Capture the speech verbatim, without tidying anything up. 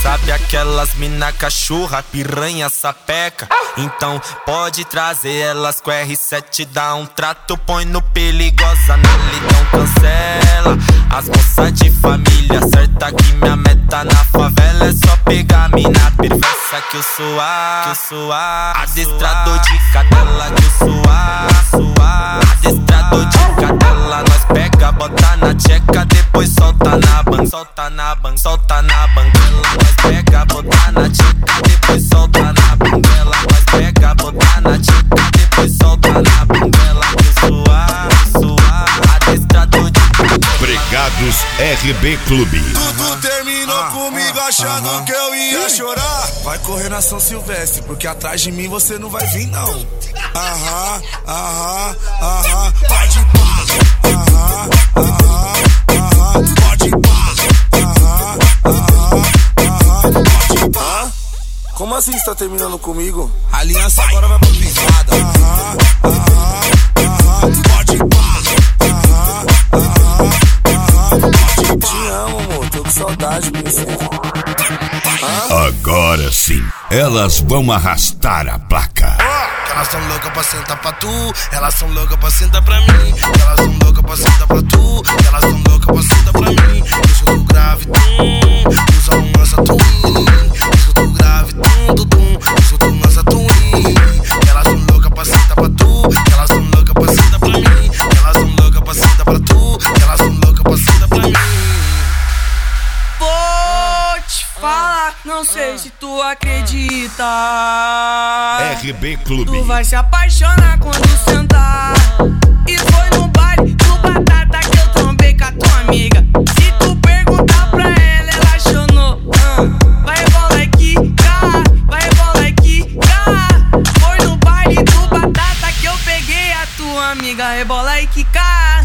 sabe aquelas mina cachorra, piranha, sapeca? Então pode trazer elas com R sete, dá um trato, põe no perigosa, nele então cancela. As moças de família, certa que minha meta na favela é só pegar mina perversa que eu suar, que eu suar. Adestrador de cadela que eu suar, suar. Adestrador de cadela, nós pega, bota na tcheca, depois solta na ban, solta na ban, solta na banguela. Nós pega, bota na tcheca, depois solta na banguela. Nós pega, bota na tcheca, depois solta na banguela. Que eu suar, que eu suar. Adestrador de Pregados R B Clube. Tudo terminou ah, comigo ah, achando ah, que eu ia chorar. Vai correr na São Silvestre, porque atrás de mim você não vai vir não. Aham, aham, aham. Pode pá, aham, aham, aham. Pode pá, aham, aham, aham. Pode pá. Como assim você tá terminando comigo? A aliança agora vai pra privada. Aham, aham, aham. Pode pá, aham, aham, aham. Te amo, amor, tô com saudade, princesa. Agora sim, elas vão arrastar a placa. Elas são loucas pra sentar pra tu, elas são loucas pra sentar pra mim. Elas são loucas pra sentar pra tu, elas são loucas pra sentar pra mim. Deixa eu grave, tum, usa um lança twin. Deixa eu grave, tum, tum, tum, deixa eu lança twin. Elas são loucas pra sentar pra tu, elas são loucas pra sentar pra mim. Elas são loucas pra sentar pra tu, elas são loucas pra sentar pra mim. Vou te falar, não sei se tu acredita. R B Clube. Tu vai se apaixonar quando sentar. E foi no baile do Batata que eu trombei com a tua amiga. Se tu perguntar pra ela, ela chonou. uh, Vai rebolar e quicar, vai rebolar e quicar. Foi no baile do Batata que eu peguei a tua amiga. Rebolar e quicar.